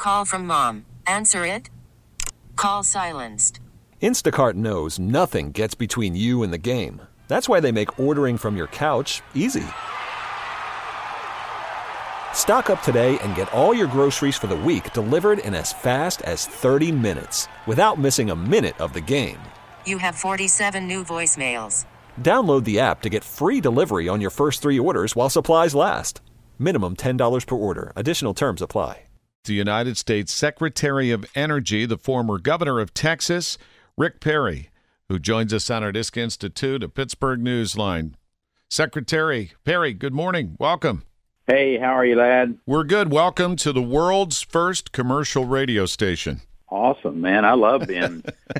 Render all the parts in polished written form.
Call from mom. Answer it. Call silenced. Instacart knows nothing gets between you and the game. That's why they make ordering from your couch easy. Stock up today and get all your groceries for the week delivered in as fast as 30 minutes without missing a minute of the game. You have 47 new voicemails. Download the app to get free delivery on your first 3 orders while supplies last. Minimum $10 per order. Additional terms apply. The United States Secretary of Energy, the former governor of Texas, Rick Perry, who joins us on our Disk Institute, a Pittsburgh Newsline. Secretary Perry, good morning. Welcome. Hey, how are you, lad? We're good. Welcome to the world's first commercial radio station. Awesome, man. I love being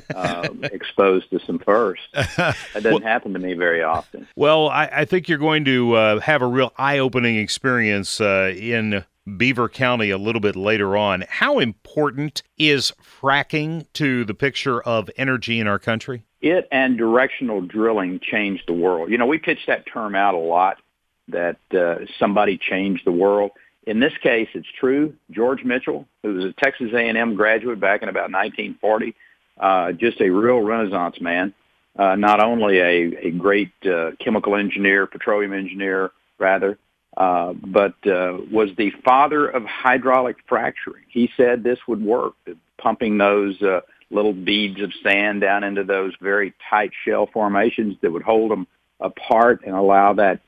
exposed to some firsts. That doesn't happen to me very often. Well, I think you're going to have a real eye-opening experience in Beaver County a little bit later on. How important is fracking to the picture of energy in our country? It and directional drilling changed the world. You know, we pitch that term out a lot, that somebody changed the world. In this case, it's true. George Mitchell, who was a Texas A&M graduate back in about 1940, just a real Renaissance man, not only a great chemical engineer, petroleum engineer, rather, but was the father of hydraulic fracturing. He said this would work, pumping those little beads of sand down into those very tight shell formations that would hold them apart and allow that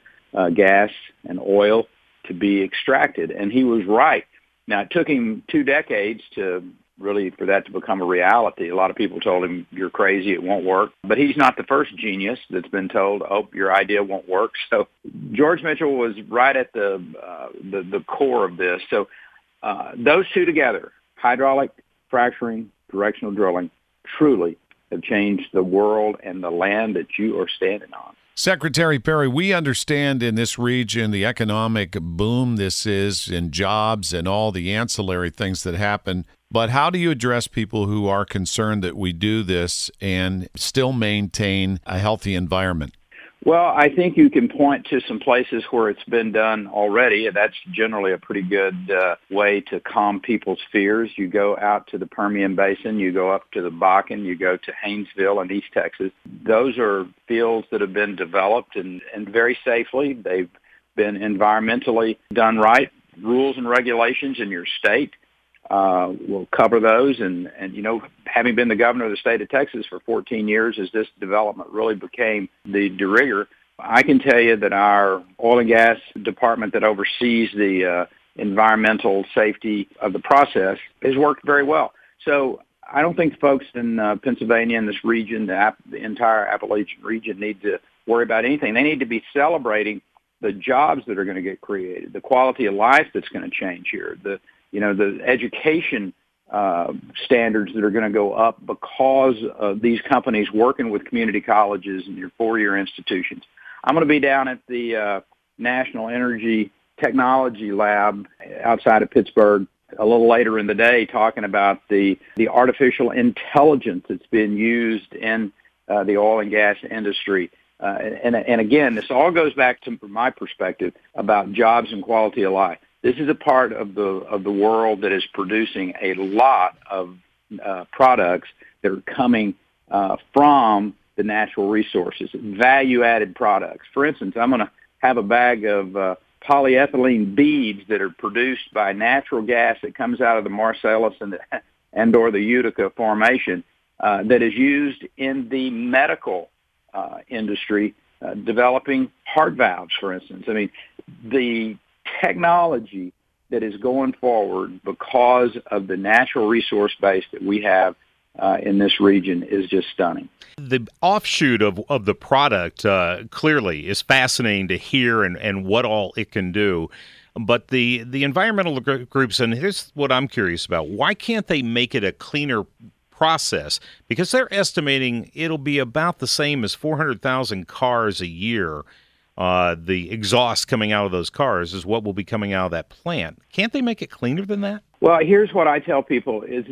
gas and oil to be extracted. And he was right. Now, it took him 2 decades to really for that to become a reality. A lot of people told him, you're crazy, it won't work. But he's not the first genius that's been told, oh, your idea won't work. So George Mitchell was right at the core of this. So those two together, hydraulic fracturing, directional drilling, truly have changed the world and the land that you are standing on. Secretary Perry, we understand in this region the economic boom this is in jobs and all the ancillary things that happen. But how do you address people who are concerned that we do this and still maintain a healthy environment? Well, I think you can point to some places where it's been done already. That's generally a pretty good way to calm people's fears. You go out to the Permian Basin, you go up to the Bakken, you go to Haynesville in East Texas. Those are fields that have been developed and very safely. They've been environmentally done right. Rules and regulations in your state will cover those. And, you know, having been the governor of the state of Texas for 14 years, as this development really became the de rigueur, I can tell you that our oil and gas department that oversees the environmental safety of the process has worked very well. So I don't think folks in Pennsylvania and this region, the entire Appalachian region, need to worry about anything. They need to be celebrating the jobs that are going to get created, the quality of life that's going to change here, the education standards that are going to go up because of these companies working with community colleges and your four-year institutions. I'm going to be down at the National Energy Technology Lab outside of Pittsburgh a little later in the day talking about the artificial intelligence that's been used in the oil and gas industry. And again, this all goes back to, from my perspective, about jobs and quality of life. This is a part of the world that is producing a lot of products that are coming from the natural resources, value-added products. For instance, I'm going to have a bag of polyethylene beads that are produced by natural gas that comes out of the Marcellus and or the Utica formation that is used in the medical industry, developing heart valves, for instance. I mean, the technology that is going forward because of the natural resource base that we have in this region is just stunning. The offshoot of the product clearly is fascinating to hear and what all it can do. But the environmental groups, and here's what I'm curious about, why can't they make it a cleaner process? Because they're estimating it'll be about the same as 400,000 cars a year. The exhaust coming out of those cars is what will be coming out of that plant. Can't they make it cleaner than that? Well, here's what I tell people is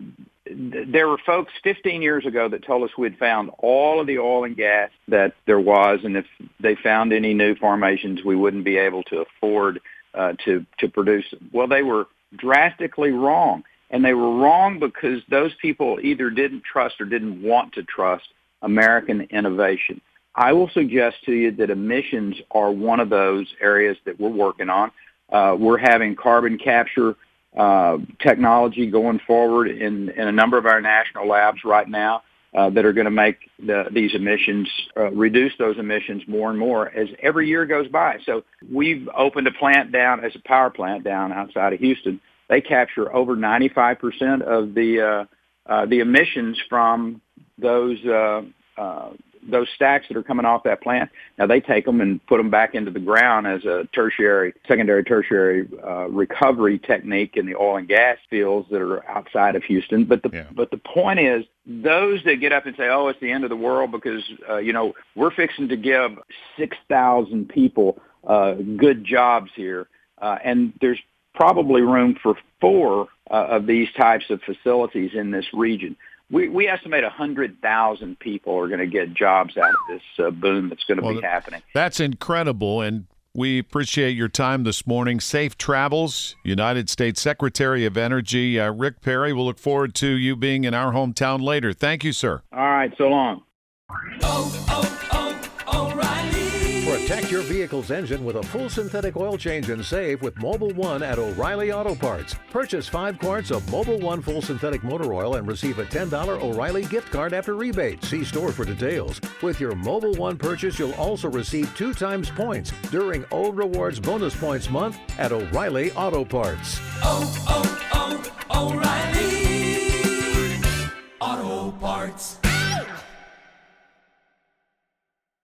there were folks 15 years ago that told us we'd found all of the oil and gas that there was, and if they found any new formations, we wouldn't be able to afford to produce them. Well, they were drastically wrong. And they were wrong because those people either didn't trust or didn't want to trust American innovation. I will suggest to you that emissions are one of those areas that we're working on. We're having carbon capture technology going forward in a number of our national labs right now that are going to make these emissions, reduce those emissions more and more as every year goes by. So we've opened a plant down, as a power plant down outside of Houston. They capture over 95% of the emissions from those stacks that are coming off that plant. Now they take them and put them back into the ground as a secondary, tertiary recovery technique in the oil and gas fields that are outside of Houston. But the point is, those that get up and say, "Oh, it's the end of the world because we're fixing to give 6,000 people good jobs here," and there's probably room for 4 of these types of facilities in this region. We estimate 100,000 people are going to get jobs out of this boom that's going to be happening. That's incredible, and we appreciate your time this morning. Safe travels, United States Secretary of Energy Rick Perry. We'll look forward to you being in our hometown later. Thank you, sir. All right, so long. O'Reilly. Protect your vehicle's engine with a full synthetic oil change and save with Mobil 1 at O'Reilly Auto Parts. Purchase 5 quarts of Mobil 1 full synthetic motor oil and receive a $10 O'Reilly gift card after rebate. See store for details. With your Mobil 1 purchase, you'll also receive 2 times points during O Rewards Bonus Points Month at O'Reilly Auto Parts. O'Reilly.